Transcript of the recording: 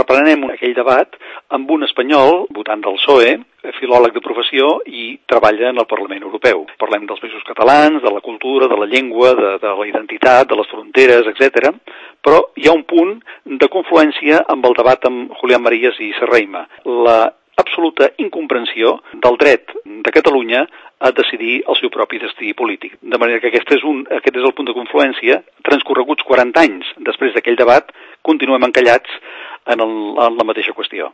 reprenem aquell debat amb un espanyol, votant del PSOE, filòleg de professió i treballa en el Parlament Europeu. Parlem dels països catalans, de la cultura, de la llengua, de la identitat, de les fronteres, etc. Però hi ha un punt de confluència amb el debat amb Julián Marías i Serrahima. La absoluta incomprensió del dret de Catalunya a decidir el seu propi destí polític. De manera que aquest és el punt de confluència. Transcorreguts 40 anys després d'aquell debat, continuem encallats en la mateixa qüestió.